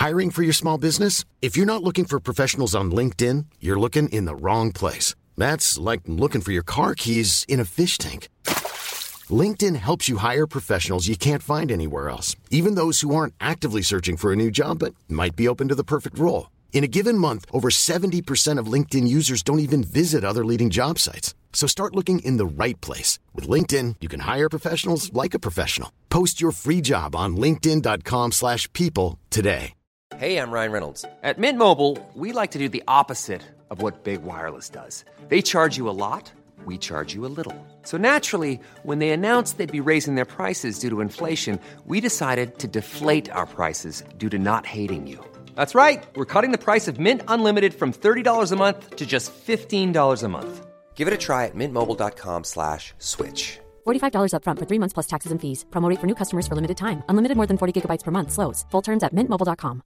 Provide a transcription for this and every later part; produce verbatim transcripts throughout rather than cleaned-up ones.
Hiring for your small business? If you're not looking for professionals on LinkedIn, you're looking in the wrong place. That's like looking for your car keys in a fish tank. LinkedIn helps you hire professionals you can't find anywhere else, even those who aren't actively searching for a new job but might be open to the perfect role. In a given month, over seventy percent of LinkedIn users don't even visit other leading job sites. So start looking in the right place. With LinkedIn, you can hire professionals like a professional. Post your free job on linkedin dot com slash people today. Hey, I'm Ryan Reynolds. At Mint Mobile, we like to do the opposite of what Big Wireless does. They charge you a lot, we charge you a little. So naturally, when they announced they'd be raising their prices due to inflation, we decided to deflate our prices due to not hating you. That's right. We're cutting the price of Mint Unlimited from thirty dollars a month to just fifteen dollars a month. Give it a try at mintmobile.com slash switch. forty-five dollars up front for three months plus taxes and fees. Promo rate for new customers for limited time. Unlimited more than forty gigabytes per month. Slows full terms at mint mobile dot com.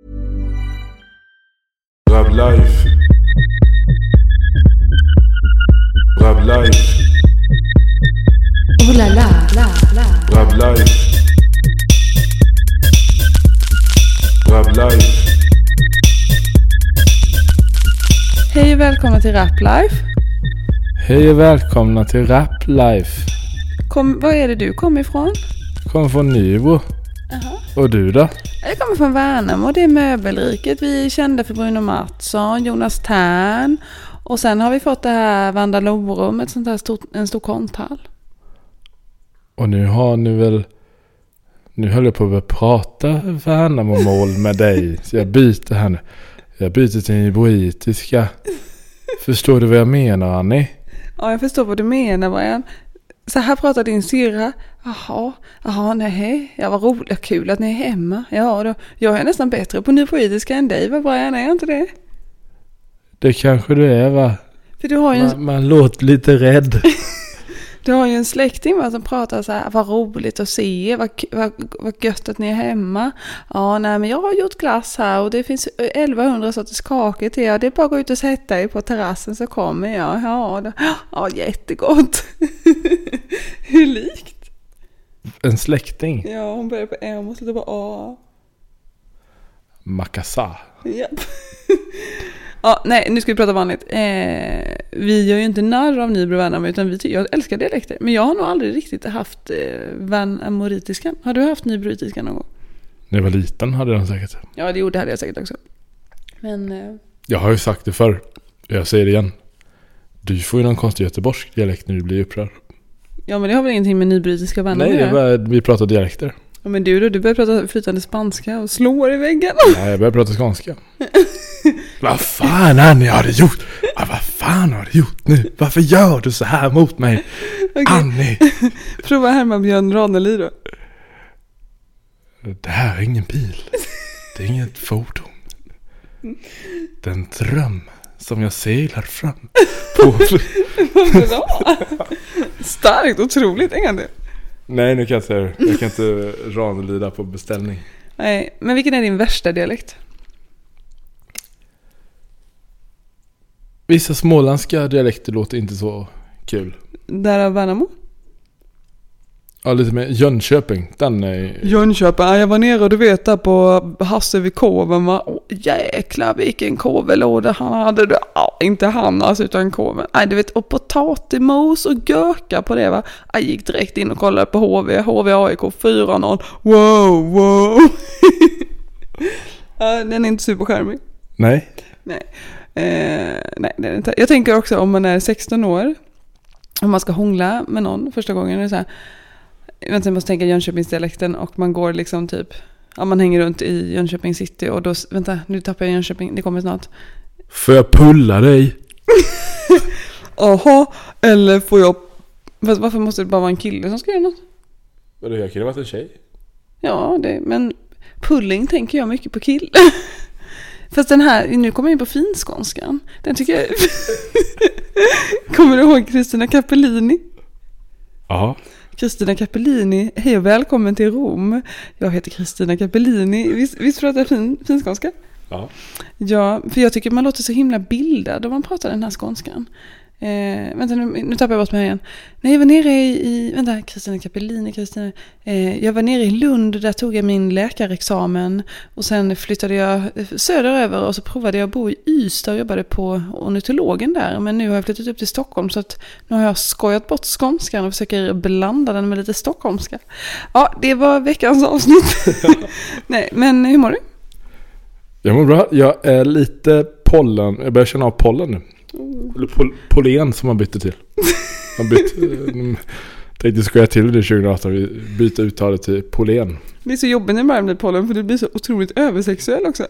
Rap Life. Rap Life. Ooh la la la la. Rap Life. Rap Life. Hej och välkomna till Rap Life. Hej och välkomna till Rap Life. Kom, var är det du kommer ifrån? Jag kommer från Nybro. Uh-huh. Och du då? Jag kommer från Värnamo och det är möbelriket. Vi är kända för Bruno Mattsson, Jonas Tern. Och sen har vi fått det här Vandalorum, ett sånt här stort, en stor konthall. Och nu har ni väl... Nu höll jag på att prata Värnamo-mål med dig. Så jag byter här nu. Jag byter till nybroitiska. Förstår du vad jag menar, Annie? Ja, jag förstår vad du menar, Brian. Så här pratar din syrra. Jaha, jaha, nej. Ja, vad roligt, kul att ni är hemma. Ja, då, jag är nästan bättre på nybroitiska än dig, vad Brian, är inte det? Det kanske du är, va? För du har ju man, en... man låter lite rädd. Du har ju en släkting, va, som pratar så här, vad roligt att se, vad, vad, vad gött att ni är hemma. Ja, nej, men jag har gjort glass här och det finns elvahundra sorters kakor till er. Det är bara att gå ut och sätta er på terrassen så kommer jag. Ja, då, ja jättegott. Hur likt? En släkting? Ja, hon börjar på M och slutar på A. Makassa. Japp. Ja, nej, nu ska vi prata vanligt. Eh, vi gör ju inte narr av Nybro Värnamo, utan vi, jag älskar dialekter. Men jag har nog aldrig riktigt haft eh, värnamoitiskan. Har du haft nybroitiskan någon gång? När jag var liten hade jag säkert. Ja, det gjorde hade jag säkert också. Men... Eh... Jag har ju sagt det förr. Jag säger det igen. Du får ju någon konstig göteborgsk dialekt när du blir upprörd. Ja, men det har väl ingenting med nybroitiska Värnamo. Nej, det var, vi pratar dialekter. Ja, men du då, du börjar prata flytande spanska och slår i väggen. Nej, jag börjar prata skånska. Vad fan har ni har du gjort? Ja, vad fan har du gjort nu? Varför gör du så här mot mig? Okay. Annie. Prova här med Björn Ranelid då. Det här är ingen bil. Det är inget fordon. Det är en dröm som jag seglar fram på. Bra. Starkt, otroligt, en gång det. Nej, nu kan jag säga det. Jag kan inte Ranelida på beställning. Nej, men vilken är din värsta dialekt? Vissa småländska dialekter låter inte så kul. Där är Värnamo? Ja, lite mer Jönköping. Den är... Jönköping, ja, jag var nere och du vet där på Hasse vid koven, va? Åh, jäklar vilken kovelåda han hade. Ja, inte han alltså, utan koven. Nej, du vet, och potatimos och görka på det, va? Jag gick direkt in och kollade på H V, H V A I K fyra noll. Wow, wow. Ja, den är inte superskärmig. Nej. Nej. Eh, nej, det är inte. Jag tänker också om man är sexton år, om man ska hångla med någon första gången, är det så här, vänta, jag måste tänka Jönköpingsdialekten, och man går liksom typ, ja, man hänger runt i Jönköping city och då, vänta, nu tappar jag Jönköping, det kommer snart. Får jag pulla dig? Aha, eller får jag, varför måste det bara vara en kille som ska göra något? Vadå, jag kan ju vara en tjej. Ja, det, men pulling tänker jag mycket på kill. Fast den här, nu kommer jag in på finskånskan. Den tycker jag... Kommer du ihåg Kristina Capellini? Ja. Kristina Capellini, hej och välkommen till Rom. Jag heter Kristina Capellini. Visst, visst pratar jag fin, finskånska? Ja. Ja, för jag tycker man låter så himla bildad om man pratar den här skånskan. Eh, vänta, nu, nu tappar jag bort mig här igen. Nej, jag var nere i, i vänta, Kristina Capellini, Kristina. Eh, jag var nere i Lund, där tog jag min läkarexamen. Och sen flyttade jag söderöver och så provade jag att bo i Ystad och jobbade på ornitologen där. Men nu har jag flyttat upp till Stockholm, så att nu har jag skojat bort skånskan och försöker blanda den med lite stockholmska. Ja, det var veckans avsnitt. Nej, men hur mår du? Jag mår bra. Jag är lite pollen. Jag börjar känna av pollen nu. Mm. Eller pol- pollen som man bytte till. Man bytte, äh, tänkte skoja till det tjugo arton. Vi byter uttalet till pollen. Det är så jobbigt när man blir pollen, för det blir så otroligt översexuell också.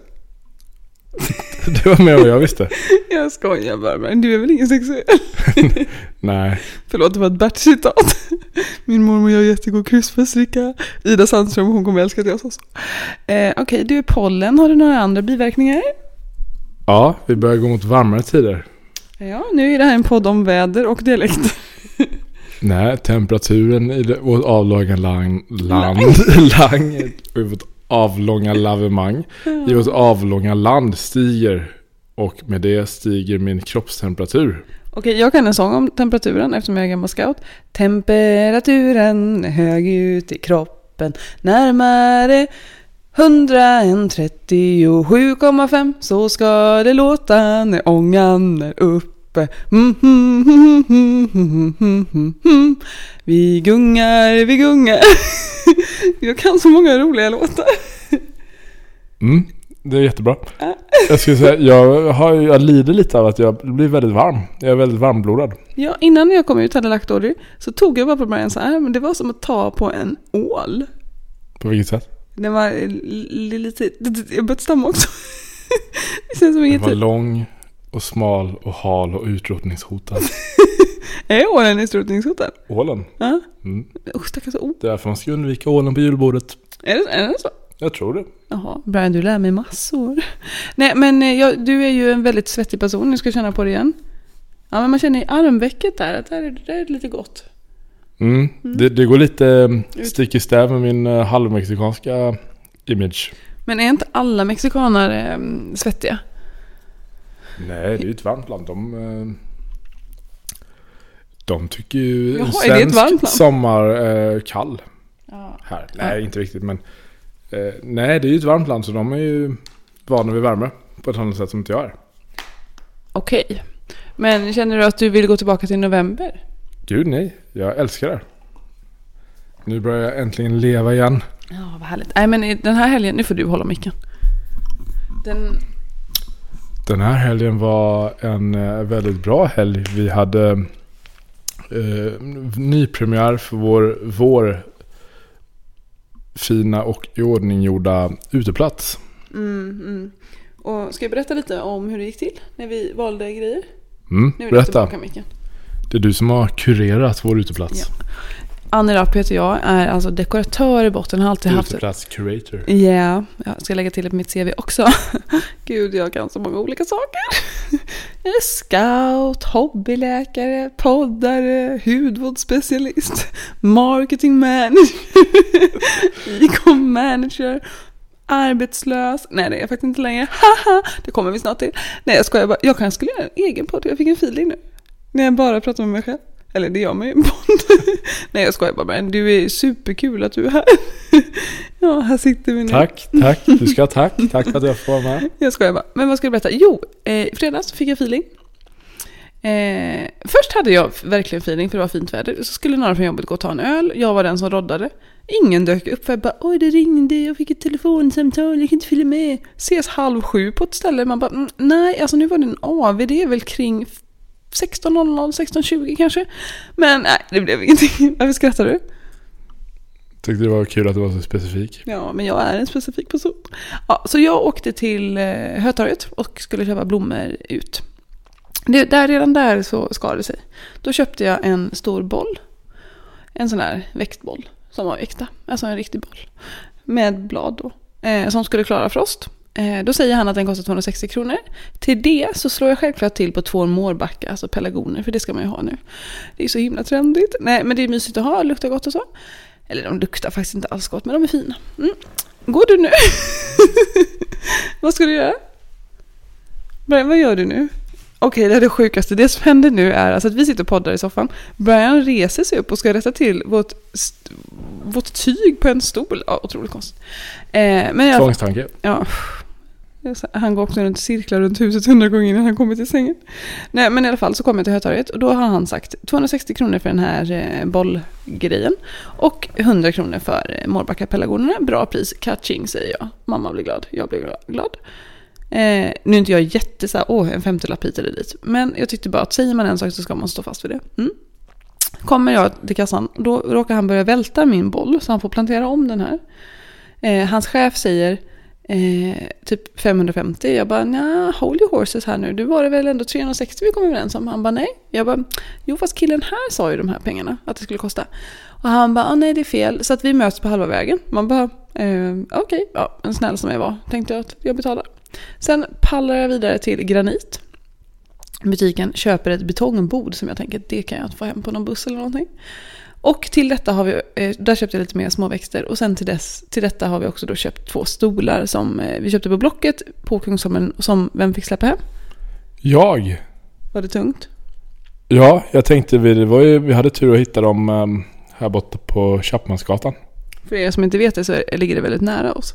Det var med vad jag visste. Jag skojar bara, men du är väl ingen sexuell? Nej. Förlåt, det var ett Bert-citat. Min mormor gör jättegod kryssfärsricka. Ida Sandström, hon kommer älska det också. Eh, Okej, okay, du är pollen. Har du några andra biverkningar? Ja, vi börjar gå mot varmare tider. Ja, nu är det här en podd om väder och dialekt. Nej, temperaturen i vårt avlånga lang, land, lang, i vårt avlånga lavemang, i vårt avlånga land stiger, och med det stiger min kroppstemperatur. Okej, jag kan en sång om temperaturen eftersom jag är gammal scout. Temperaturen är hög ut i kroppen, närmare hundratrettiosju komma fem, så ska det låta när ångan är uppe. Mm, mm, mm, mm, mm, mm, mm, mm. Vi gungar, vi gungar. Jag kan så många roliga låtar. Mm, det är jättebra. Jag skulle säga, jag, har, jag lider lite av att jag blir väldigt varm. Jag är väldigt varmblodad. Ja, innan jag kom ut hade lagt order, så tog jag bara på mig en så här, men det var som att ta på en ål. På vilket sätt? Den var lite, jag började stamma också. Det känns som inget. Den var lång och smal och hal och utrotningshotad. Är ålen utrotningshotad? Ålen? Ja. Mm. Usch, stackars ål. Det är därför man ska undvika ålen på julbordet. Är det, är det så? Jag tror det. Jaha, Brian, du lär mig massor. Nej, men jag, du är ju en väldigt svettig person. Nu ska jag känna på det igen. Ja, men man känner i armvecket där att det är, det är lite gott. Mm. Mm. Det, det går lite stick i stäv med min uh, halvmexikanska image. Men är inte alla mexikaner um, svettiga? Nej, det är ju ett varmt land. De, uh, de tycker ju Jaha, svensk sommar uh, kall. Ja. Här. Nej, ja. Inte riktigt, men uh, nej, det är ju ett varmt land, så de är ju vana vid värme på ett annat sätt som inte jag är. Okej. Okay. Men känner du att du vill gå tillbaka till november? Gud nej, jag älskar det. Nu börjar jag äntligen leva igen. Ja, vad härligt. Nej, men den här helgen, nu får du hålla micken. Den... Den här helgen var en uh, väldigt bra helg. Vi hade uh, nypremiär för vår, vår fina och iordninggjorda uteplats. Mm, mm. Och ska jag berätta lite om hur det gick till när vi valde grejer? Mm, berätta. Det är du som har kurerat vår uteplats. Ja. Annie Rapp heter jag, är alltså dekoratör i botten. Har alltid haft uteplats curator. Ja, yeah. Jag ska lägga till det på mitt C V också. Gud, jag kan så många olika saker. Jag är scout, hobbyläkare, poddare, hudvårdsspecialist, marketing manager, e-com manager, arbetslös. Nej, det är jag faktiskt inte längre. Haha, det kommer vi snart till. Nej, jag skojar bara. Jag kanske skulle göra en egen podd. Jag fick en feeling nu. När jag bara pratar med mig själv. Eller det gör mig en podd. Nej, jag skojar bara. Men du är superkul att du är här. Ja, här sitter vi nu. Tack, tack. Du ska tack. Tack för att jag får vara med. Jag skojar bara. Men vad ska jag berätta? Jo, eh, i fredags fick jag feeling. Eh, först hade jag verkligen feeling för det var fint väder. Så skulle några från jobbet gå och ta en öl. Jag var den som roddade. Ingen dök upp för jag bara, oj det ringde, jag fick ett telefonsamtal, jag kan inte följa med. Ses halv sju på ett ställe. Man bara, mm, nej, alltså nu var det en A V, det är väl kring sexton noll noll, sexton tjugo kanske. Men nej, det blev ingenting. Varför skrattar du? Tyckte det var kul att det var så specifik. Ja, men jag är en specifik person. Ja, så jag åkte till eh, Hötorget och skulle köpa blommor ut. Det, där, redan där så skar det sig. Då köpte jag en stor boll. En sån här växtboll som var äkta. Alltså en riktig boll. Med blad då. Eh, som skulle klara frost. Eh, då säger han att den kostar tvåhundrasextio kronor. Till det så slår jag självklart till på två mårbacka. Alltså pelargoner. För det ska man ju ha nu. Det är så himla trendigt. Nej, men det är mysigt att ha. Luktar gott och så. Eller de luktar faktiskt inte alls gott. Men de är fina. Mm. Går du nu? Vad ska du göra? Vad gör du nu? Okej, det är det sjukaste. Det som händer nu är alltså att vi sitter och poddar i soffan. Brian reser sig upp och ska rätta till vårt, st- vårt tyg på en stol. Ja, otroligt konstigt. Eh, men jag, Tvångstanke. Ja. Han går också runt cirklar runt huset hundra gånger innan han kommer till sängen. Nej, men i alla fall så kommer jag till Hötorget och då har han sagt tvåhundrasextio kronor för den här eh, bollgrejen och hundra kronor för eh, Mårbacka-pelargonerna. Bra pris, catching säger jag. Mamma blir glad, jag blir glad. Eh, nu är inte jag jätte så här, åh, en femtiolapp hit eller dit. Men jag tyckte bara att säger man en sak så ska man stå fast vid det. Mm. Kommer jag till kassan, då råkar han börja välta min boll så han får plantera om den här. Eh, hans chef säger eh, typ femhundrafemtio. Jag bara, nja, hold your horses här nu. Du var det väl ändå trehundrasextio vi kom överens om. Han bara, nej. Jag bara, jo fast killen här sa ju de här pengarna att det skulle kosta. Och han bara, ah, nej det är fel. Så att vi möts på halva vägen. Man bara, eh, okej, okay. Ja, en snäll som jag var. Tänkte jag att jag betalar. Sen pallar jag vidare till Granit. Butiken köper ett betongbord som jag tänker det kan jag få hem på någon buss eller någonting. Och till detta har vi, där köpte jag lite mer småväxter. Och sen till, dess, till detta har vi också då köpt två stolar som vi köpte på Blocket på Kungsholmen. Som vem fick släppa hem? Jag. Var det tungt? Ja, jag tänkte vi, det var ju, vi hade tur att hitta dem um, här borta på Chapmansgatan. För er som inte vet det så ligger det väldigt nära oss.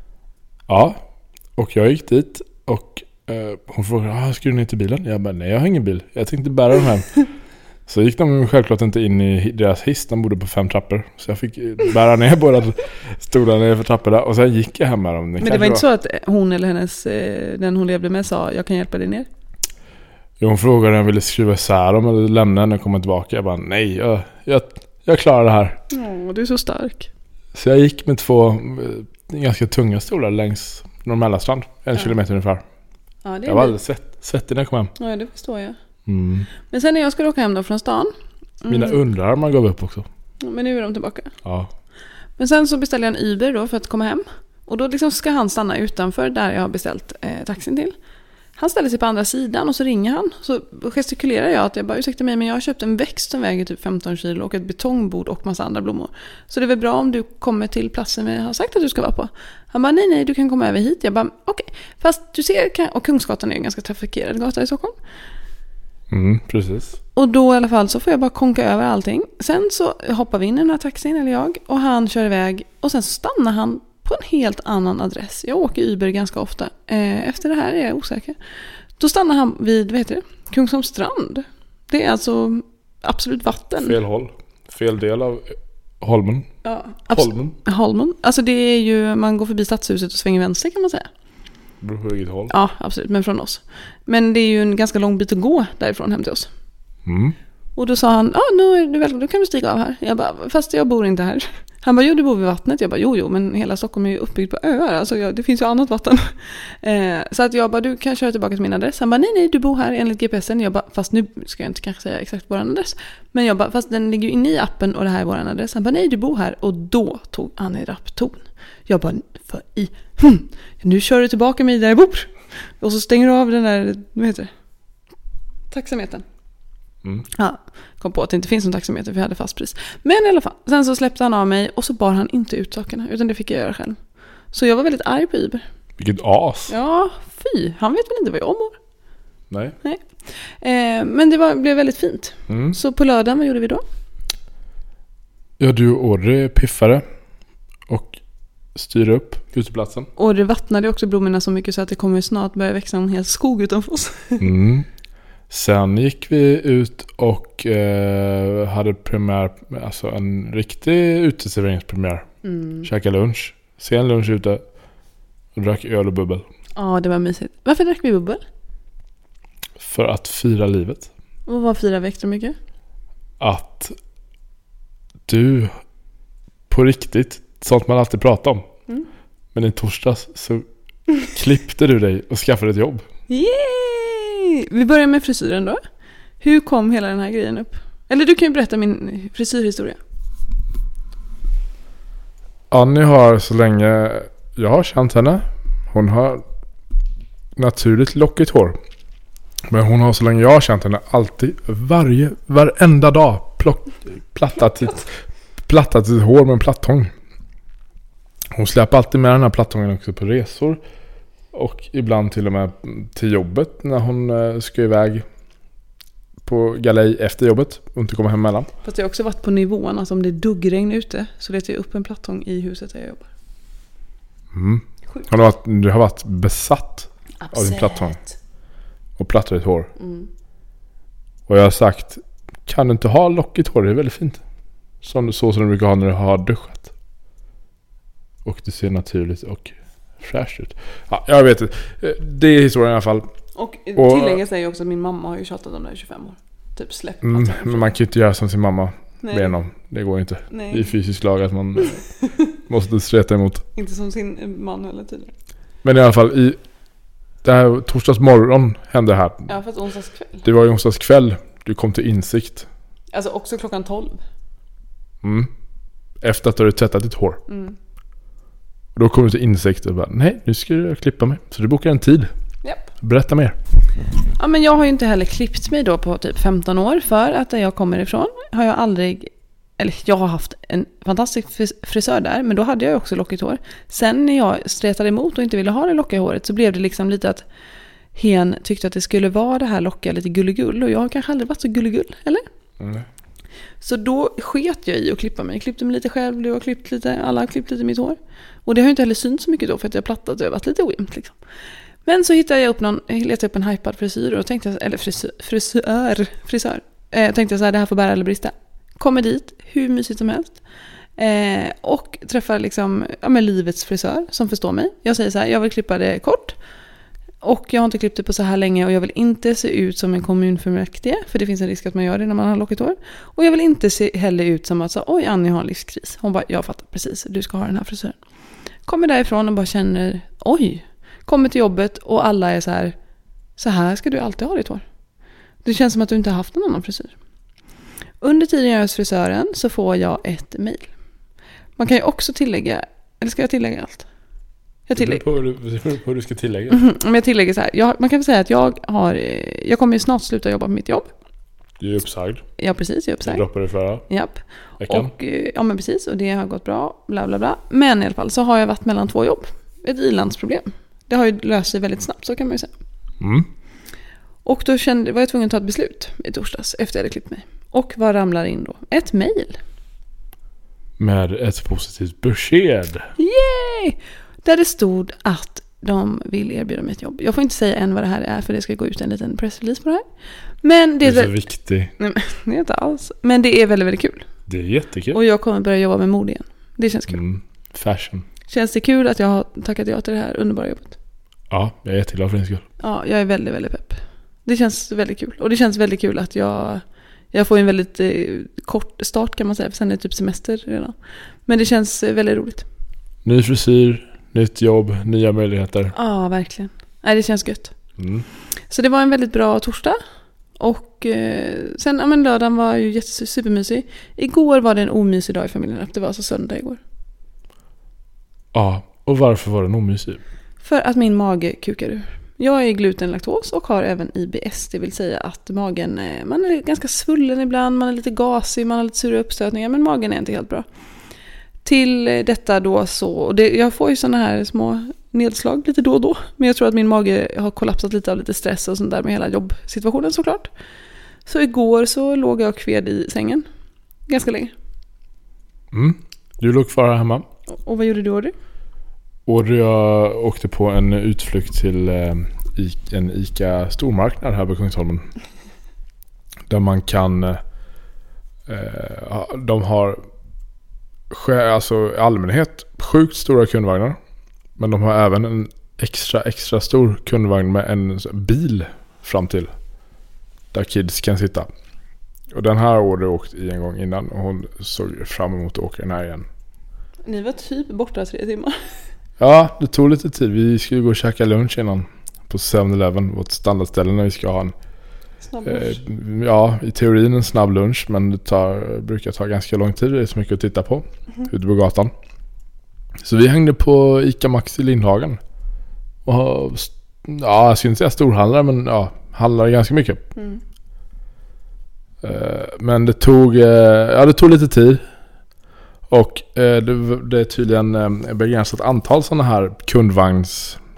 Ja, och jag gick dit och uh, hon frågade, ah, ska du ner till bilen? Jag bara, nej jag har ingen bil. Jag tänkte bära dem hem. Så gick de självklart inte in i deras hiss. De bodde på fem trappor. Så jag fick bära ner båda stolarna ner för trapporna. Och sen gick jag hem med dem. Det Men det var inte var... så att hon eller hennes, den hon levde med sa, jag kan hjälpa dig ner? Jo, hon frågade om jag ville skruva isär dem eller lämna henne och komma tillbaka. Jag bara, nej, jag, jag, jag klarar det här. Åh, du är så stark. Så jag gick med två ganska tunga stolar längs Norrmälarstrand. En ja. kilometer ungefär. Ja, det är jag var alldeles svett, svettig när jag kom hem. Ja, det förstår jag. Mm. Men sen när jag skulle åka hem då från stan. Mm. Mina underarmar gav upp också. Men nu är de tillbaka. Ja. Men sen så beställde jag en Uber då för att komma hem. Och då liksom ska han stanna utanför där jag har beställt eh, taxin till. Han ställer sig på andra sidan och så ringer han. Så gestikulerar jag att jag bara, ursäkta mig men jag har köpt en växt som väger typ femton kilo och ett betongbord och massa andra blommor. Så det är väl bra om du kommer till platsen vi har sagt att du ska vara på. Han bara, nej nej du kan komma över hit. Jag bara, okej. Okay. Fast du ser, och Kungsgatan är en ganska trafikerad gata i Stockholm. Mm, precis. Och då i alla fall så får jag bara konka över allting. Sen så hoppar vi in i den här taxin, eller jag. Och han kör iväg. Och sen så stannar han på en helt annan adress. Jag åker Uber ganska ofta. Eh, efter det här är jag osäker. Då stannar han vid, vad heter det? Kungsholms strand. Det är alltså absolut vatten. Fel håll. Fel del av Holmen. Ja, abs- Holmen. Holmen. Alltså det är ju, man går förbi stadshuset och svänger vänster kan man säga. Håll. Ja, absolut, men från oss. Men det är ju en ganska lång bit att gå därifrån hem till oss. Mm. Och då sa han, ja ah, nu är du välkommen, då kan du stiga av här. Jag bara, fast jag bor inte här. Han bara, jo du bor vid vattnet. Jag bara, jo jo, men hela Stockholm är ju uppbyggt på öar. Alltså jag, det finns ju annat vatten. eh, så att jag bara, du kan köra tillbaka till min adress. Han bara, nej nej, du bor här enligt G P S:en. Jag bara, fast nu ska jag inte kanske säga exakt vår adress. Men jag bara, fast den ligger ju inne i appen och det här är vår adress. Han bara, nej du bor här. Och då tog han i rappton. Jag bara, för i, hm, nu kör du tillbaka mig där jag bor. Och så stänger du av den där, vad heter det? Taxametern. Mm. Ja, kom på att det inte finns någon taxameter för vi hade fast pris. Men i alla fall, sen så släppte han av mig och så bar han inte ut sakerna, utan det fick jag göra själv. Så jag var väldigt arg på Uber. Vilket as. Ja, fy. Han vet väl inte vad jag mår. Nej. Nej. Eh, men det var, blev väldigt fint. Mm. Så på lördagen, vad gjorde vi då? Ja, du Åre piffade och styr upp uteplatsen. Och det vattnade också blommorna så mycket så att det kommer snart börja växa en hel skog utanför oss. Mm. Sen gick vi ut och eh, hade premiär, alltså en riktig uteserveringspremiär. Mm. Käkade lunch, sen lunch ute och drack öl och bubbel. Ja, det var mysigt. Varför drack vi bubbel? För att fira livet. Och vad firar vi extra mycket? Att du på riktigt, sånt man alltid pratar om. Mm. Men i torsdags så klippte du dig och skaffade ett jobb. Yay! Vi börjar med frisyren då. Hur kom hela den här grejen upp? Eller du kan ju berätta min frisyrhistoria. Annie har så länge jag har känt henne, hon har naturligt lockigt hår. Men hon har så länge jag har känt henne alltid, varje, varenda dag plock, plattat, sitt, plattat sitt hår med en plattång. Hon släpper alltid med den här plattången också på resor. Och ibland till och med till jobbet när hon eh, ska iväg på galej efter jobbet och inte komma hem emellan. Fast jag har också varit på nivån, alltså om det är duggregn ute så letar jag upp en plattång i huset där jag jobbar. Mm. Har du, varit, du har varit besatt Absolut. av din plattång och plattar ditt hår. Mm. Och jag har sagt, kan du inte ha lockigt hår? Det är väldigt fint. Som, så som du brukar ha när du har duschat. Och det ser naturligt och fräscht ut. Ja, jag vet inte. Det är historien i alla fall. Och, och tillägga sig också att min mamma har ju tjatat om det i tjugofem år. Typ släpp. Mm, men man kan ju inte göra som sin mamma. Nej. Honom. Det går inte. Nej. Det är fysiskt lag att man måste streta emot. Inte som sin man eller tydligen. Men i alla fall i det här torsdags morgon hände det här. Ja, fast onsdags kväll. Det var ju onsdags kväll. Du kom till insikt. Alltså också klockan tolv. Mm. Efter att du hade tvättat ditt hår. Mm. Och då kom du till insikt och bara, nej, nu ska du klippa mig. Så du bokar en tid. Japp. Berätta mer. Ja, men jag har ju inte heller klippt mig då på typ femton år. För att där jag kommer ifrån har jag aldrig... Eller jag har haft en fantastisk frisör där. Men då hade jag också lockigt hår. Sen när jag stretade emot och inte ville ha det lockiga håret så blev det liksom lite att hen tyckte att det skulle vara det här lockiga lite gulligull. Och jag har kanske aldrig varit så gulligull, eller? Mm. Så då sket jag i att klippa mig. Jag klippte mig lite själv, jag har klippt lite, alla har klippt lite mitt hår. Och det har ju inte heller synt så mycket då för att jag plattat och jag har varit lite ojämnt liksom. Men så hittade jag upp någon, letade upp en hypad frisyr och tänkte, eller frisör, frisör, frisör. Eh, tänkte så här, det här får bära eller brista. Kommer dit, hur mysigt som helst. Eh, och träffar liksom, ja men livets frisör som förstår mig. Jag säger så här, jag vill klippa det kort. Och jag har inte klippt det på så här länge och jag vill inte se ut som en kommunfullmäktige. För det finns en risk att man gör det när man har lockigt hår. Och jag vill inte se heller ut som att så, oj Annie har en livskris. Hon bara, jag fattar precis, du ska ha den här frisyren. Kommer därifrån och bara känner, oj. Kommer till jobbet och alla är så här, så här ska du alltid ha ditt hår. Det känns som att du inte har haft en annan frisyr. Under tiden jag är hos frisören så får jag ett mejl. Man kan ju också tillägga, eller ska jag tillägga allt? Jag tillägger. Det beror på hur du ska tillägga. Mm, men jag tillägger så här, jag, man kan väl säga att jag har, jag kommer ju snart sluta jobba på mitt jobb. Du är uppsagd. Ja, precis, jag är uppsagd. Du droppade förra Japp. veckan. Och, ja men precis, och det har gått bra, bla bla bla. Men i alla fall så har jag varit mellan två jobb. Ett ilandsproblem. Det har ju löst sig väldigt snabbt, så kan man ju säga. Mm. Och då kände, var jag tvungen att ta ett beslut i torsdags efter jag hade klippt mig. Och vad ramlar in då? Ett mejl. Med ett positivt besked. Yay! Där det stod att de vill erbjuda mig ett jobb. Jag får inte säga än vad det här är för det ska gå ut en liten pressrelease på det här. Men det är, det är så viktigt. Nej, men, det är inte alls. Men det är väldigt, väldigt kul. Det är jättekul. Och jag kommer börja jobba med mode igen. Det känns kul. Mm, fashion. Känns det kul att jag har tackat ja till det här underbara jobbet? Ja, jag är jätteglad för din skull. Ja, jag är väldigt, väldigt pepp. Det känns väldigt kul. Och det känns väldigt kul att jag, jag får en väldigt eh, kort start kan man säga. För sen är det typ semester redan. Men det känns eh, väldigt roligt. Ny frisyr, nytt jobb, nya möjligheter. Ja, verkligen. Nej, det känns gött. Mm. Så det var en väldigt bra torsdag. Och eh, sen, ja men lördagen var ju jätte, supermysig. Igår var det en omysig dag i familjen. Det var alltså söndag igår. Ja, och varför var den omysig? För att min mage kukar ur. Jag är glutenlaktos och har även I B S. Det vill säga att magen, man är ganska svullen ibland. Man är lite gasig, man har lite sura uppstötningar. Men magen är inte helt bra. Till detta då så, och det, jag får ju såna här små nedslag lite då och då. Men jag tror att min mage har kollapsat lite av lite stress och sånt där med hela jobbsituationen såklart. Så igår så låg jag kved i sängen. Ganska länge. Mm. Du låg kvar här hemma. Och vad gjorde du, Audrey? Och jag åkte på en utflykt till eh, en ICA stormarknad här på Kungsholmen. Där man kan eh, de har alltså i allmänhet sjukt stora kundvagnar. Men de har även en extra extra stor kundvagn med en bil fram till. Där kids kan sitta. Och den här har jag åkt i en gång innan. Och hon såg fram emot att åka den här igen. Ni var typ borta tre timmar. Ja, det tog lite tid. Vi skulle gå och käka lunch innan på seven eleven, vårt standardställe när vi ska ha en snabb lunch. Eh, ja, i teorin en snabb lunch, men det tar, brukar ta ganska lång tid. Det är så mycket att titta på mm. ute på gatan. Så vi hängde på ICA Maxi Lindhagen. Och ja, jag skulle inte säga storhandlare, men ja, handlade ganska mycket. Mm. Eh, men det tog eh, ja, det tog lite tid. Och eh, det, det är tydligen eh, begränsat antal sådana här kundvagns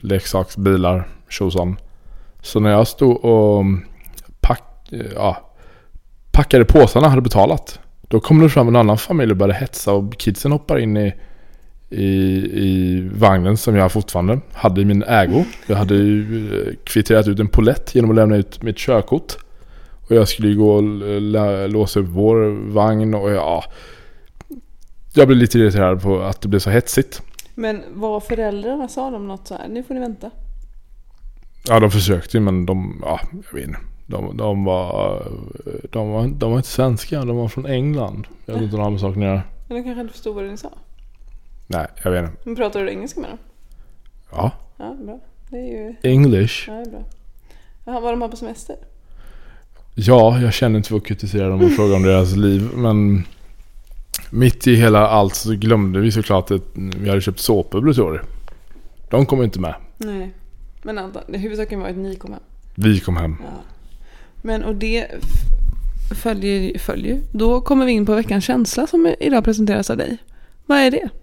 leksaksbilar, tjosan. Så när jag stod och pack, ja, packade påsarna, hade betalat, då kom det fram en annan familj och började hetsa och kidsen hoppar in i, i, i vagnen som jag fortfarande hade i min ägo. Jag hade ju kvitterat ut en polett genom att lämna ut mitt körkort. Och jag skulle ju gå och lä- låsa upp vår vagn och ja, jag blev lite irriterad på att det blev så hetsigt. Men var föräldrarna, sa de något så här? Nu får ni vänta. Ja, de försökte ju, men de, ja, jag vet inte. De, de, var, de, var, de var inte svenska, de var från England. Jag vet inte om de har med saken att göra. Men de kanske inte förstod vad ni sa. Nej, jag vet inte. Men pratar du engelska med dem? Ja. Ja, bra. Det är ju... English. Ja, det är bra. Jaha, var de här på semester? Ja, jag känner inte för att kritisera dem och fråga om deras liv, men mitt i hela allt så glömde vi såklart att vi hade köpt såpbubblor till år. De kom inte med. Nej. Men Anton, det huvudsaken var att ni kom hem. Vi kom hem. Ja. Men och det f- följer, följer. Då kommer vi in på veckans känsla som idag presenteras av dig. Vad är det?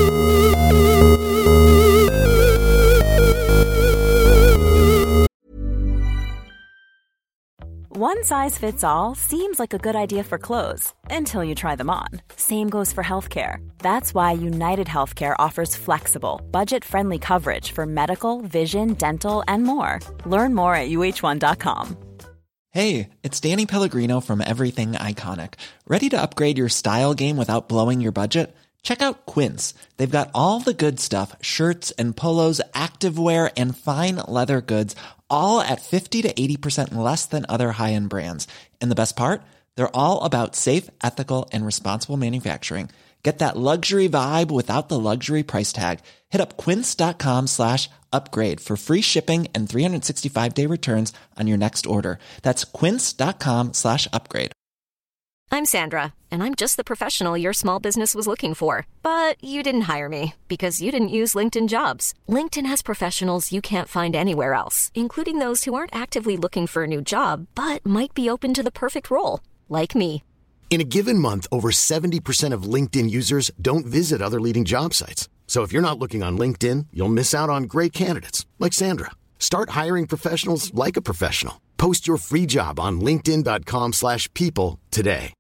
One size fits all seems like a good idea for clothes until you try them on. Same goes for healthcare. That's why United Healthcare offers flexible, budget-friendly coverage for medical, vision, dental, and more. Learn more at U H one dot com. Hey, it's Danny Pellegrino from Everything Iconic. Ready to upgrade your style game without blowing your budget? Check out Quince. They've got all the good stuff, shirts and polos, activewear, and fine leather goods, all at fifty to eighty percent less than other high-end brands. And the best part? They're all about safe, ethical, and responsible manufacturing. Get that luxury vibe without the luxury price tag. Hit up quince.com slash upgrade for free shipping and three sixty-five day returns on your next order. That's quince.com slash upgrade. I'm Sandra, and I'm just the professional your small business was looking for. But you didn't hire me because you didn't use LinkedIn Jobs. LinkedIn has professionals you can't find anywhere else, including those who aren't actively looking for a new job, but might be open to the perfect role, like me. In a given month, over seventy percent of LinkedIn users don't visit other leading job sites. So if you're not looking on LinkedIn, you'll miss out on great candidates like Sandra. Start hiring professionals like a professional. Post your free job on linkedin.com slash people today.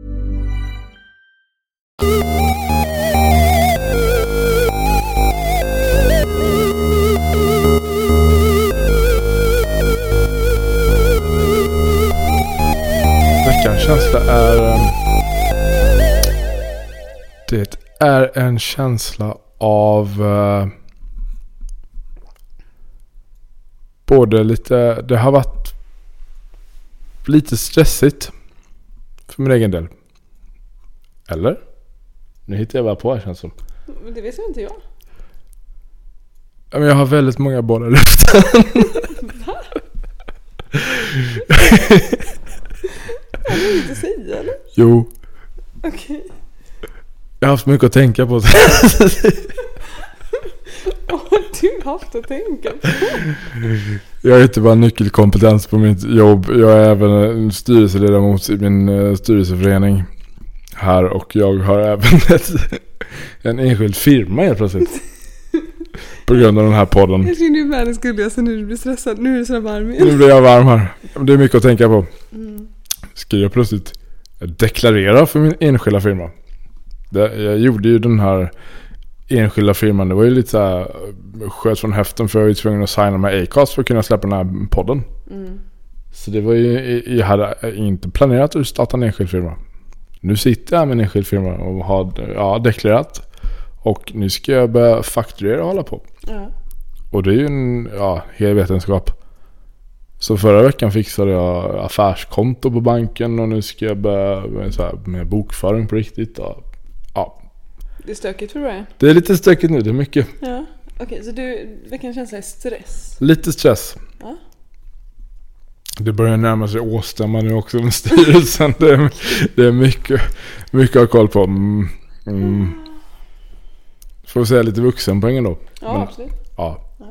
Veckans känsla är... Det är en känsla av... Uh, både lite... Det har varit lite stressigt för min egen del. Eller? Nu hittar jag bara på här, känns som. Men det vet jag inte jag. Men jag har väldigt många bollar i luften. Va? Har du inte säga eller? Jo. Okej. Okay. Jag har haft mycket att tänka på. Vad har du haft att tänka på? Jag är inte bara nyckelkompetens på mitt jobb. Jag är även en styrelseledamot i min uh, styrelseförening här. Och jag har även ett, en enskild firma helt plötsligt. På grund av den här podden. Jag tycker du är världens gulligaste när du blir stressad. Nu är du så varm igen. Nu blir jag varm här. Det är mycket att tänka på. Mm. Ska jag plötsligt deklarera för min enskilda firma? Det, jag gjorde ju den här enskilda firman. Det var ju lite så här sköt från höften, för jag var ju tvungen att signa med Acast för att kunna släppa den här podden. Mm. Så det var ju, jag hade inte planerat att starta en enskild firma. Nu sitter jag med en enskild firma och har ja, deklarerat. Och nu ska jag börja fakturera och hålla på. Ja. Och det är ju en ja, hel vetenskap. Så förra veckan fixade jag affärskonto på banken. Och nu ska jag börja med, så här, med bokföring på riktigt. Och, ja. Det är stökigt för dig? Det är lite stökigt nu, det är mycket. Ja, okej. Okay, så du, vilken känsla är stress? Lite stress. Ja. Det börjar närma sig årsstämman nu också med styrelsen. Det är, det är mycket, mycket att ha koll på. Mm. Mm. Får säga lite vuxenpoängen då. Ja, men, absolut. Ja. ja.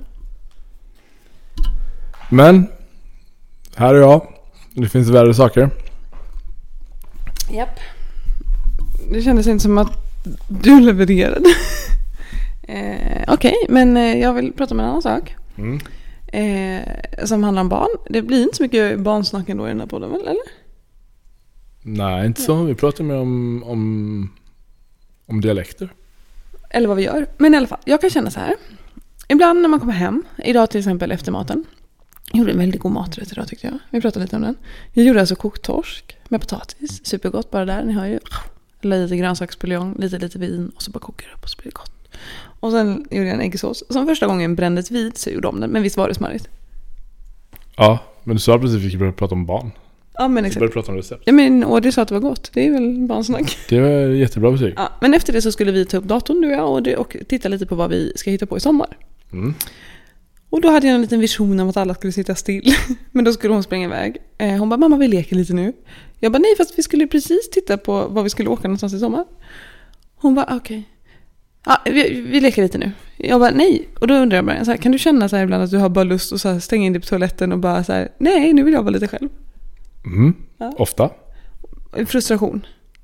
Men här är jag. Det finns värre saker. Japp. Det kändes inte som att du levererade. eh, Okej, okay, men jag vill prata om en annan sak. Mm. Eh, som handlar om barn. Det blir inte så mycket barnsnack ändå i den här podden, väl? Eller? Nej, inte så. Vi pratar mer om, om, om dialekter. Eller vad vi gör. Men i alla fall, jag kan känna så här. Ibland när man kommer hem, idag till exempel efter maten. Jag gjorde en väldigt god maträtt idag tyckte jag. Vi pratade lite om den. Jag gjorde alltså kokt torsk med potatis. Supergott bara där. Ni har ju lite grönsaksbuljong, lite lite vin och så bara kokar det upp och så blir det gott. Och sen gjorde jag en äggsås. Som första gången brändes vid så gjorde de den. Men visst var det smarrigt? Ja, men du sa precis att vi skulle börja prata om barn. Ja, men exakt. Vi började prata om recept. Ja, men Audrey sa att det var gott. Det är väl barnsnack. Det var jättebra betyg. Ja, men efter det så skulle vi ta upp datorn, du och jag, och, det, och titta lite på vad vi ska hitta på i sommar. Mm. Och då hade jag en liten vision om att alla skulle sitta still. Men då skulle hon springa iväg. Eh, hon bara, mamma vi leker lite nu. Jag bara, nej fast vi skulle precis titta på vad vi skulle åka någonstans i sommar. Hon bara, okej. Okay. Ja, vi, vi leker lite nu. Jag bara, nej. Och då undrar jag bara, så här, kan du känna så här ibland att du har bara lust att så här, stänga in dig på toaletten och bara så här, nej nu vill jag vara lite själv. Mm. Ja. Ofta. Frustration.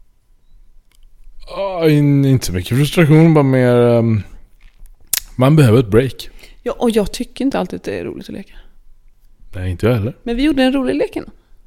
Ja, in, inte så mycket frustration, bara mer um, man behöver ett break. Ja, och jag tycker inte alltid att det är roligt att leka. Nej, inte jag heller. Men vi gjorde en rolig leken.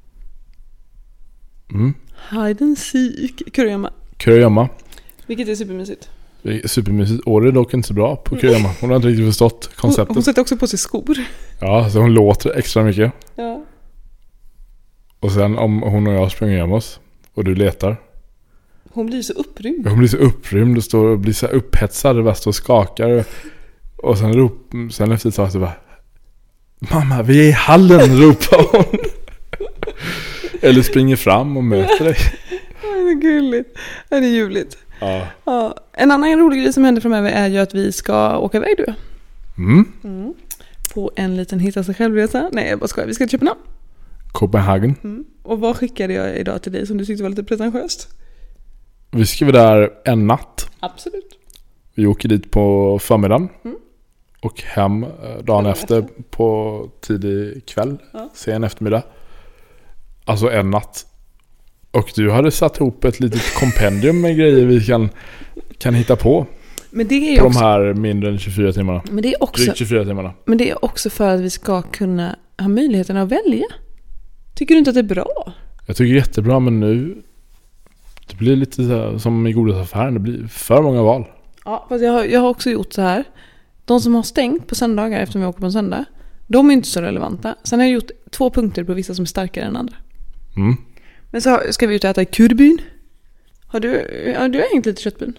Mm. Hide and seek. Kurragömma. Kurragömma. Vilket är supermysigt. Det är supermysigt. Åre är dock inte så bra på kurragömma. Hon har inte riktigt förstått konceptet. Hon, hon sätter också på sig skor. Ja, så hon låter extra mycket. Ja. Och sen om hon och jag springer hem oss och du letar. Hon blir så upprymd. Hon blir så upprymd och står och blir så upphetsad och bara står och skakar. Och sen, rop, sen efter ett tag så bara, mamma, vi är i hallen, ropar hon. Eller springer fram och möter dig. Det är gulligt. Det är ljuvligt. Ja. Ja. En annan rolig grej som händer framöver är ju att vi ska åka iväg du. Mm. Mm. På en liten hitta sig självresa. Nej, jag bara skojar. Vi ska till Köpenhamn. Copenhagen. Mm. Och vad skickade jag idag till dig som du tyckte var lite pretentiöst? Vi ska vara där en natt. Absolut. Vi åker dit på förmiddagen. Mm. Och hem dagen efter, efter på tidig kväll. Ja. Sen eftermiddag. Alltså en natt. Och du hade satt ihop ett litet kompendium med grejer vi kan, kan hitta på. Men det är ju på också, de här mindre än tjugofyra timmarna. Men det är också, tjugofyra timmarna. Men det är också för att vi ska kunna ha möjligheten att välja. Tycker du inte att det är bra? Jag tycker det är jättebra, men nu det blir lite så här, som i godisaffären. Det blir för många val. Ja, fast jag har, jag har också gjort så här. De som har stängt på söndagar eftersom vi åker på en söndag, de är inte så relevanta. Sen har jag gjort två punkter på vissa som är starkare än andra. Mm. Men så ska vi ut och äta i Kurbyn. Har du, har du hängt lite köttbyn?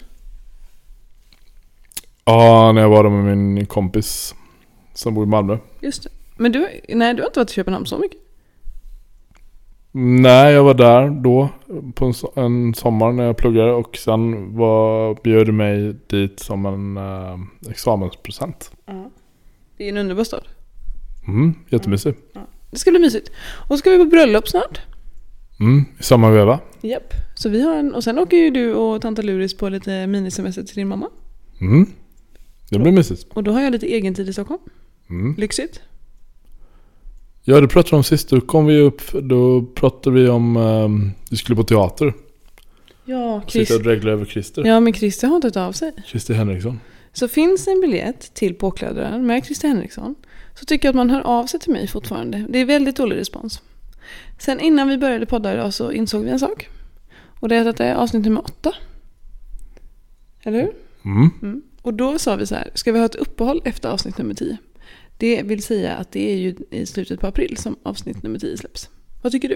Ja, när jag var där med min kompis som bor i Malmö. Just det. Men du, nej, du har inte varit i Köpenhamn så mycket. Nej, jag var där då på en, en sommar när jag pluggade. Och sen var, bjöd du mig dit som en äh, examenspresent. Uh-huh. Det är en underbar stad. Mm, jättemysigt. Uh-huh. Det ska bli mysigt. Och så ska vi på bröllop snart. Mm, i samma veva. Japp. Så vi har en, och sen åker ju du och tanta Luris på lite minisemester till din mamma. Mm. Det blir mysigt. Och då har jag lite egen tid i Stockholm. Mm. Lyxigt. Ja, det pratade om sist. Då kom vi upp, då pratade vi om um, vi skulle på teater. Ja, Chris... Sitta och dregla över Christer. Ja, men Christer har inte tagit av sig. Christer Henriksson. Så finns en biljett till Påklädaren med Christer Henriksson, så tycker jag att man hör av sig till mig fortfarande. Det är väldigt dålig respons. Sen innan vi började podda idag så insåg vi en sak. Och det är att det är avsnitt nummer åtta. Eller hur? Mm. Mm. Och då sa vi så här, ska vi ha ett uppehåll efter avsnitt nummer tio? Det vill säga att det är ju i slutet på april som avsnitt nummer tio släpps. Vad tycker du?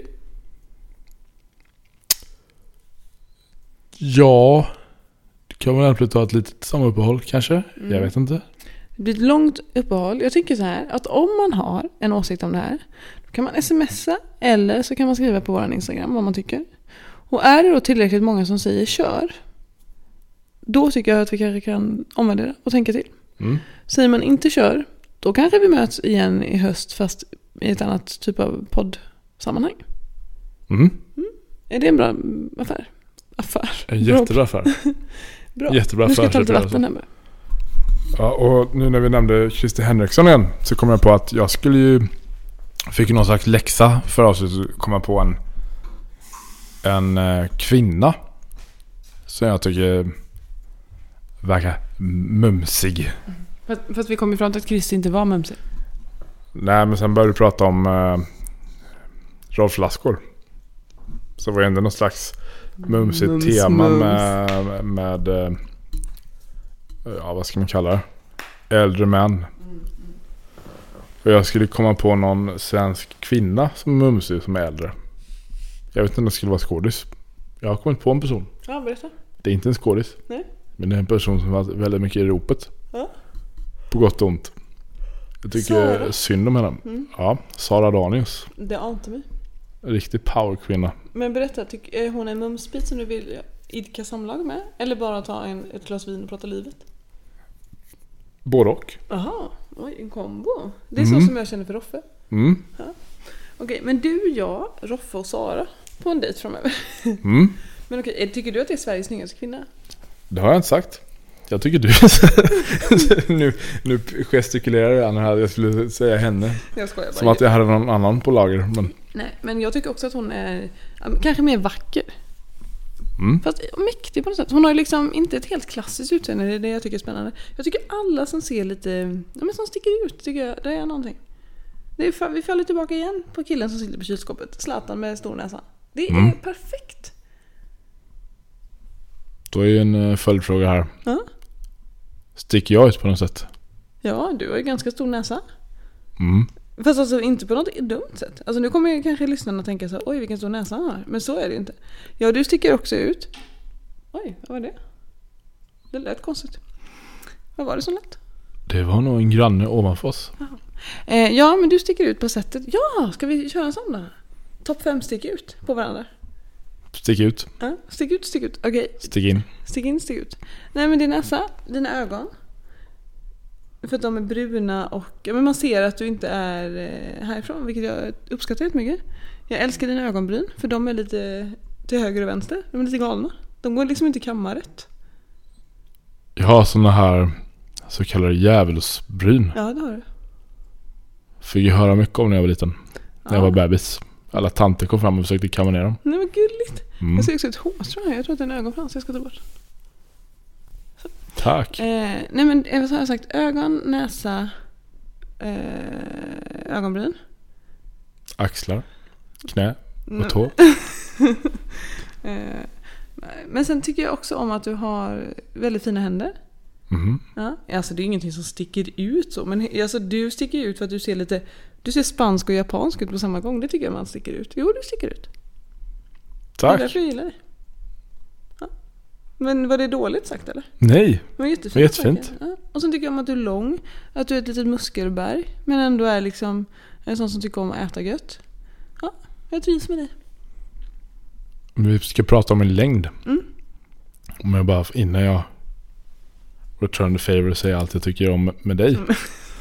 Ja, det kan man lämpligt ta ett litet samuppehåll kanske. Mm. Jag vet inte. Det blir ett långt uppehåll. Jag tycker så här, att om man har en åsikt om det här, då kan man smsa eller så kan man skriva på vår Instagram vad man tycker. Och är det då tillräckligt många som säger kör, då tycker jag att vi kanske kan omvärdera och tänka till. Mm. Säger man inte kör, då kanske vi möts igen i höst fast i ett annat typ av poddsammanhang. Mm. Mm. Är det en bra affär? Affär. En jättebra affär. Bra. Jättebra nu ska affär. jag ta lite vatten här med. Ja, och nu när vi nämnde Christer Henriksson igen så kom jag på att jag skulle ju fick någon slags läxa för oss att komma på en en eh, kvinna som jag tycker verkar mumsig. Mm. Fast, fast vi kom ju fram till att Christer inte var mumsig. Nej, men sen började du prata om uh, rollflaskor. Så var det ändå någon slags mumsigt mums, tema mums. med, med uh, ja, vad ska man kalla det? Äldre män. Mm. Och jag skulle komma på någon svensk kvinna som är mumsig som är äldre. Jag vet inte om det skulle vara skådis. Jag har kommit på en person. Ja, berätta. Det är inte en skådis. Nej. Men det är en person som har väldigt mycket i ropet. Ja. På gott och ont. Jag tycker Sara. synd om henne. Mm. Ja, Sara Danius. Det ante mig. En riktig powerkvinna. Men berätta, tyck, är hon en mumsbit som du vill idka samlag med? Eller bara ta en, ett glas vin och prata livet? Både och. Aha, oj, en kombo. Det är mm. så som jag känner för Roffe. Mm. Ja. Okej, men du, jag, Roffe och Sara på en dejt framöver. Mm. Men okej, tycker du att det är Sveriges snyggaste kvinna? Det har jag inte sagt. Jag tycker du nu, nu gestikulerar jag här. Jag skulle säga henne. Jag skojar bara. Som att jag hade någon annan på lager. Men... Nej, men jag tycker också att hon är kanske mer vacker. Mm. Fast mäktig på något sätt. Hon har ju liksom inte ett helt klassiskt utseende. Det är det jag tycker är spännande. Jag tycker alla som ser lite, ja, men som sticker ut, tycker jag, det är någonting. Det är, vi faller tillbaka igen på killen som sitter på kylskåpet. Zlatan med stor näsa. Det är mm. perfekt. Då är ju en följdfråga här. Ja. Sticker jag ut på något sätt? Ja, du har ju ganska stor näsa. Mm. Fast alltså inte på något dumt sätt. Alltså nu kommer ju kanske lyssnarna att tänka så, oj vilken stor näsa han har. Men så är det ju inte. Ja, du sticker också ut. Oj, vad var det? Det lät konstigt. Vad var det som lät? Det var nog en granne ovanför oss. Eh, ja, men du sticker ut på sättet. Ja, ska vi köra en sån där? Topp fem stick ut på varandra. Stick ut. Ja, stick ut, stick ut. Okej. Okay. Stick in. Stick in, stick ut. Nej, men din näsa, dina ögon. För att de är bruna och ja, men man ser att du inte är härifrån, vilket jag uppskattar helt mycket. Jag älskar dina ögonbryn, för de är lite till höger och vänster. De är lite galna. De går liksom inte i kammaret. Jag har såna här så kallade djävulsbryn. Ja, det har du. Fick jag höra mycket om när jag var liten. När ja. jag var bebis. Alla tanter kom fram och försökte kamma ner dem. Nej, men gulligt. Mm. Jag ser också ett hårstrå här. Jag tror att det är en ögonfrans. Jag ska ta bort. Så. Tack. Eh, nej, men vad har jag sagt? Ögon, näsa, eh, ögonbryn. Axlar, knä och tå. eh, men sen tycker jag också om att du har väldigt fina händer. Mm. Ja, alltså det är ingenting som sticker ut så, men alltså du sticker ut för att du ser lite, du ser spansk och japansk ut på samma gång. Det tycker jag man sticker ut. Jo, du sticker ut. Tack. Det är därför jag gillar dig. Ja. Men var det dåligt sagt eller? Nej. Det var jättefint. Det var jättefint. Ja. Och sen tycker jag om att du är lång, att du är ett litet muskelberg, men ändå är liksom en sån som tycker om att äta gött. Ja, jag trivs med dig. Vi ska prata om en längd. Mm. Om jag bara innan jag return the favor och säger allt jag tycker om med dig. Mm.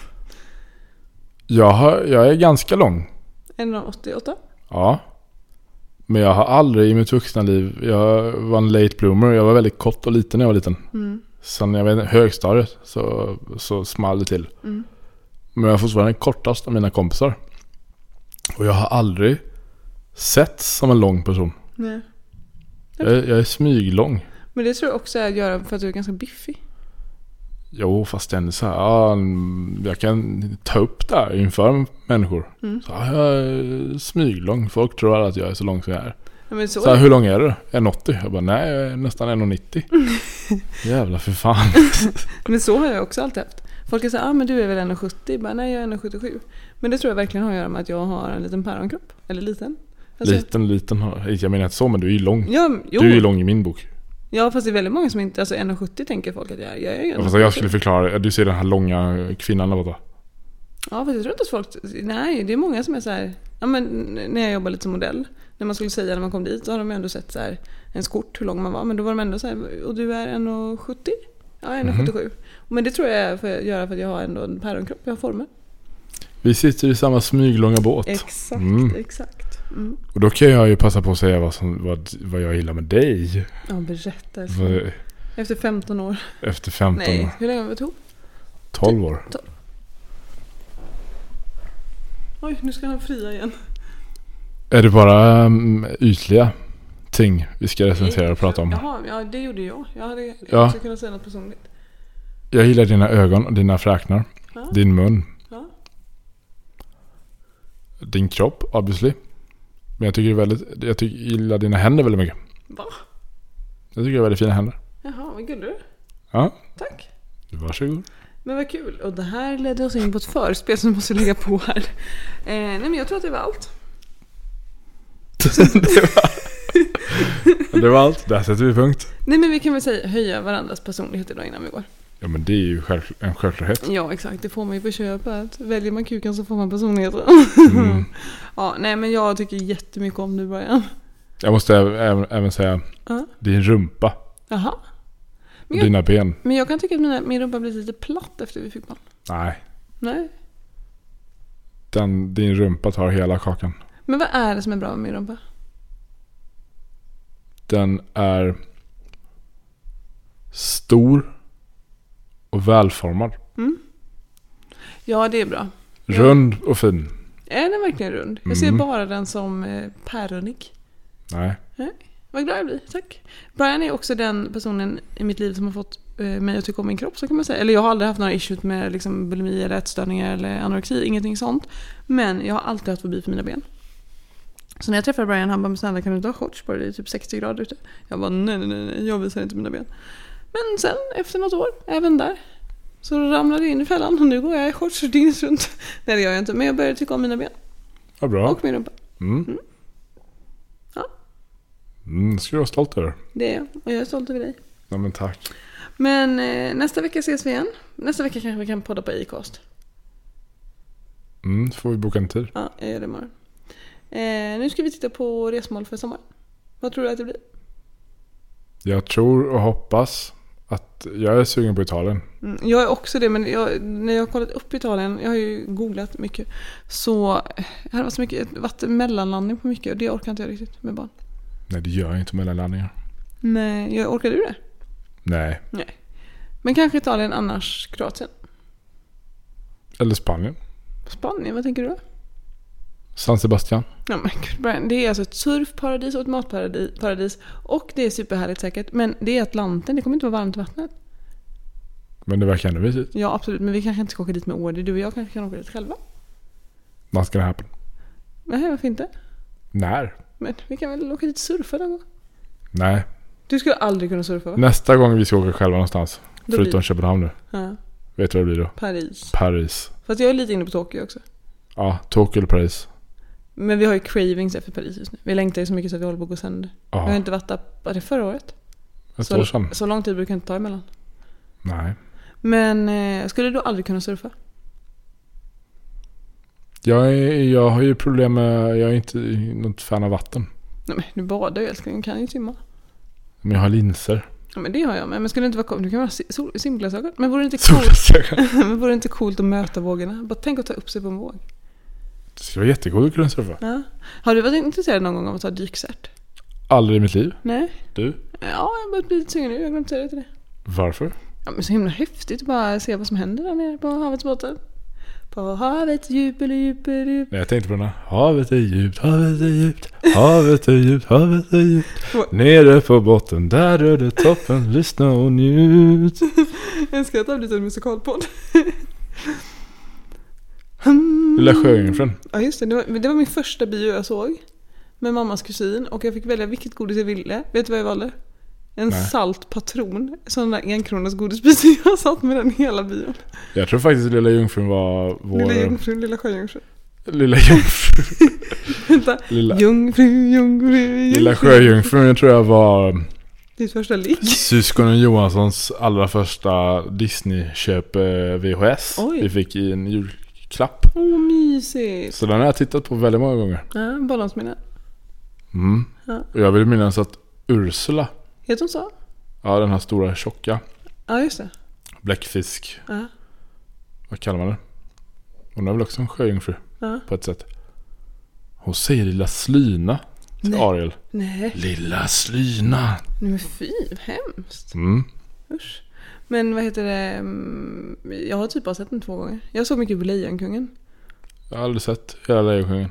Jag, har, jag är ganska lång. en komma åttioåtta? Ja. Men jag har aldrig i mitt vuxna liv, jag var en late bloomer. Jag var väldigt kort och liten när jag var liten. Mm. Sen när jag var i högstadiet så, så small det till. Mm. Men jag är fortfarande kortast av mina kompisar. Och jag har aldrig sett som en lång person. Nej. Jag, jag är smyglång. Men det tror jag också är att göra för att du är ganska biffig. Jo, fast den så här, ja, jag kan ta upp där inför människor. Mm. Så ja, jag är smyglång. Folk tror att jag är så lång som jag är. Ja, men så så här, hur lång är du? en komma åttio. Jag bara, nej, jag är nästan en komma nittio. Jävla för fan. Men så har jag också alltid haft. Folk kan säga, ah, men du är väl en komma sjuttio. Jag bara, nej, jag är en komma sjuttiosju. Men det tror jag verkligen har att göra med att jag har en liten päronkropp. Eller liten. Alltså, liten, liten. Jag menar inte så, men du är ju lång. Ja, jo. Du är ju lång i min bok. Ja, fast det är väldigt många som inte, alltså en komma sjuttio tänker folk att jag är. Jag, är ja, fast jag skulle förklara, du ser den här långa kvinnan där borta. Ja, fast jag tror inte att folk, nej, det är många som är så här, ja men när jag jobbar lite som modell, när man skulle säga när man kom dit, så har de ändå sett så här ens kort hur lång man var, men då var de ändå så här, och du är en komma sjuttio? Ja, en komma sjuttiosju. Mm. Men det tror jag är för att göra för att jag har ändå en päronkropp, jag har former. Vi sitter i samma smyglånga båt. Exakt, mm. exakt. Mm. Och då kan jag ju passa på att säga vad, som, vad, vad jag gillar med dig. Ja, berätta. Vad, efter femton år. Efter femton Nej, år. hur länge var det tog? tolv år. tolv. Oj, nu ska han fria igen. Är det bara um, ytliga ting vi ska recensera och prata om? Jaha, ja, det gjorde jag. Jag hade jag ja. också kunnat säga något personligt. Jag gillar dina ögon och dina fräknar. Ja. Din mun. Ja. din kropp, obviously. Men jag tycker det är väldigt, jag tycker, gillar dina händer väldigt mycket. Va? Jag tycker det är väldigt fina händer. Jaha, vad gullig du. Ja. Tack. Varsågod. Men vad kul. Och det här ledde oss in på ett förspel som måste lägga på här. Eh, nej men jag tror att det var allt. det, var, det var allt. Där sätter vi punkt. Nej men vi kan väl säga höja varandras personlighet idag innan vi går. Ja men det är ju själv, en självklarhet. Ja exakt, det får man ju på köpet. Väljer man kuken så får man personligheten. Mm. Ja, nej men jag tycker jättemycket om du, Brian. Jag måste även, även säga uh. din rumpa. Jaha. Och dina ben. Men jag kan tycka att mina, min rumpa blir lite platt efter vi fick barn. Nej. Nej. Den, din rumpa tar hela kakan. Men vad är det som är bra med min rumpa? Den är stor och välformad. Mm. Ja, det är bra. Rund och fin. Är den verkligen rund? Jag ser mm. bara den som eh, päronig. Nej. Nej. Vad glad jag blir, tack. Brian är också den personen i mitt liv som har fått eh, mig att tycka om min kropp, så kan man säga. Eller jag har aldrig haft några issues med liksom, bulimi eller ätstörningar eller anorexi, ingenting sånt. Men jag har alltid haft fobi för mina ben. Så när jag träffade Brian, han bara, men snälla kan du inte ha shorts på, det är typ sextio grader ute. Jag bara, nej, nej, nej, jag visar inte mina ben. Men sen, efter något år, även där, så ramlade jag in i fällan och nu går jag i shorts dygnet runt. Nej, det gör jag inte, men jag började tycka om mina ben. Ja, bra. Och min rumpa. Mm. Mm. Ja. Mm, ska du vara stolt över. Det är jag, och jag är stolt över dig. Ja, men tack. Men eh, nästa vecka ses vi igen. Nästa vecka kanske vi kan podda på Acast. Mm, så får vi boka en tid. Ja, jag gör det imorgon. Eh, nu ska vi titta på resmål för sommar. Vad tror du att det blir? Jag tror och hoppas att jag är sugen på Italien. Mm, jag är också det, men jag, när jag har kollat upp Italien, jag har ju googlat mycket, så här var så mycket varit mellanlandning på mycket och det orkar inte jag riktigt med barn. Nej, det gör jag inte mellanlandningar. Nej, jag orkar du det? Nej. Nej. Men kanske Italien, annars Kroatien. Eller Spanien. Spanien, vad tänker du då? San Sebastian. Ja, men gud, Brian, det är alltså ett surfparadis och ett matparadis och det är superhärligt säkert, men det är Atlanten, det kommer inte vara varmt i vattnet. Men det verkar ändå visigt. Ja, absolut, men vi kanske inte ska åka dit med Årdi. Du och jag kanske kan åka dit själva. Vad ska det happen? Nej, varför inte? När? Men vi kan väl åka dit och surfa då? Nej. Du skulle aldrig kunna surfa, va? Nästa gång vi ska åka själva någonstans, då förutom blir... Köpenhamn nu. Ja. Vet du vad det blir då? Paris. Paris. Fast jag är lite inne på Tokyo också. Ja, Tokyo eller Paris. Men vi har ju cravings efter Paris just nu. Vi längtar ju så mycket så att vi håller på att gå sönder. Vi har inte varit där, var det förra året? Ett så, år sedan. Så lång tid brukar jag inte ta emellan. Nej. Men eh, skulle du aldrig kunna surfa? Jag, är, jag har ju problem med, jag är inte något fan av vatten. Nej, men du badar ju, älskling, kan ju simma. Men jag har linser. Ja, men det har jag med. Men skulle det inte vara, du kan vara sol, simpla saker. Men vore det inte coolt? Men vore det inte coolt att möta vågorna? Bara tänk att ta upp sig på en våg. Det skulle vara jättekul att kunna surfa. Ja. Har du varit intresserad någon gång av att ta dykcert? Aldrig i mitt liv. Nej. Du? Ja, jag har börjat bli lite sugen nu. Jag glömde säga det till dig. Varför? Ja, men så himla häftigt att bara se vad som händer där nere på havets botten. På havets djup eller djup eller djup. Nej, jag tänkte på den här. Havet är djupt, havet är djupt. Havet är djupt, havet är djupt. Nere på botten, där är det toppen. Lyssna och njut. Jag älskar att det har blivit en musikalpodd. Lilla Sjöjungfrun. Ja, just det. Det var, det var min första bio jag såg. Med mammas kusin. Och jag fick välja vilket godis jag ville. Vet du vad jag valde? En Nej. salt patron. Sån där enkronas godisbit. Jag satt med den hela bion. Jag tror faktiskt Lilla Jungfrun var vår... Lilla Jungfrun, Lilla Sjöjungfrun. Lilla Jungfrun. Vänta. Lilla... Jungfru, jungfru, jungfru. Lilla Sjöjungfrun, jag tror jag var... Ditt första ligg. Syskonen Johanssons allra första Disney-köp V H S. Oj. Vi fick i en julklapp. Åh, oh, mysigt. Så den har jag tittat på väldigt många gånger. Ja, balansminne. Mm. Ja. Och jag vill minnas att Ursula... Heter hon så? Ja, den här stora tjocka. Ja, just det. Bläckfisk. Ja. Vad kallar man det? Hon är väl också en sjöjungfru. Ja. På ett sätt. Hon säger lilla Slyna till Nej. Ariel. Nej. Lilla Slyna. Nej, men fy, hemskt. Mm. Usch. Men vad heter det? Jag har typ bara sett den två gånger. Jag såg mycket på Lejonkungen. Jag har aldrig sett hela Lejonkungen.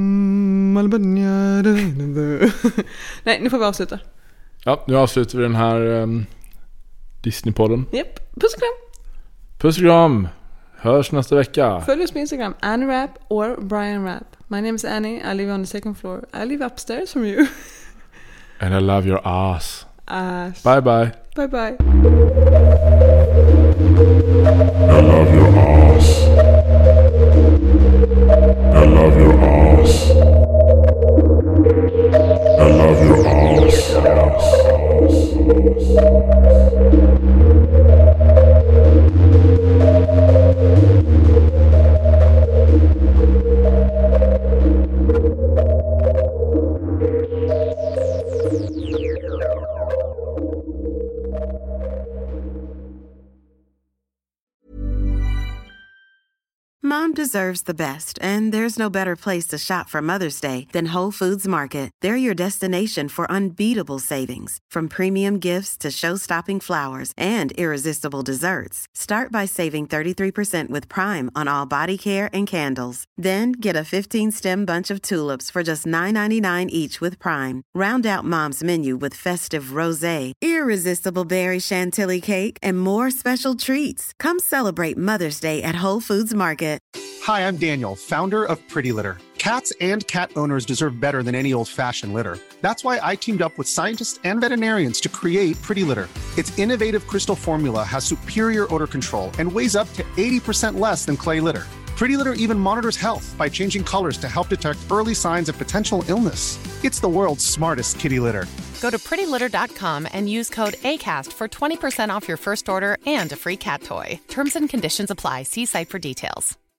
Nej, nu får vi avsluta. Ja, nu avslutar vi den här um, Disney-podden. Japp, puss och kram. Puss och kram. Hörs nästa vecka. Följ oss på Instagram, AnneRap or Brian Rap. My name is Annie. I live on the second floor. I live upstairs from you. And I love your ass. Ass. Bye bye. Bye bye. I love your ass. I love your ass. I love your ass. Mom deserves the best, and there's no better place to shop for Mother's Day than Whole Foods Market. They're your destination for unbeatable savings, from premium gifts to show-stopping flowers and irresistible desserts. Start by saving thirty-three percent with Prime on all body care and candles. Then get a fifteen-stem bunch of tulips for just nine ninety-nine each with Prime. Round out Mom's menu with festive rosé, irresistible berry chantilly cake, and more special treats. Come celebrate Mother's Day at Whole Foods Market. Hi, I'm Daniel, founder of Pretty Litter. Cats and cat owners deserve better than any old-fashioned litter. That's why I teamed up with scientists and veterinarians to create Pretty Litter. Its innovative crystal formula has superior odor control and weighs up to eighty percent less than clay litter. Pretty Litter even monitors health by changing colors to help detect early signs of potential illness. It's the world's smartest kitty litter. Go to pretty litter dot com and use code ACAST for twenty percent off your first order and a free cat toy. Terms and conditions apply. See site for details.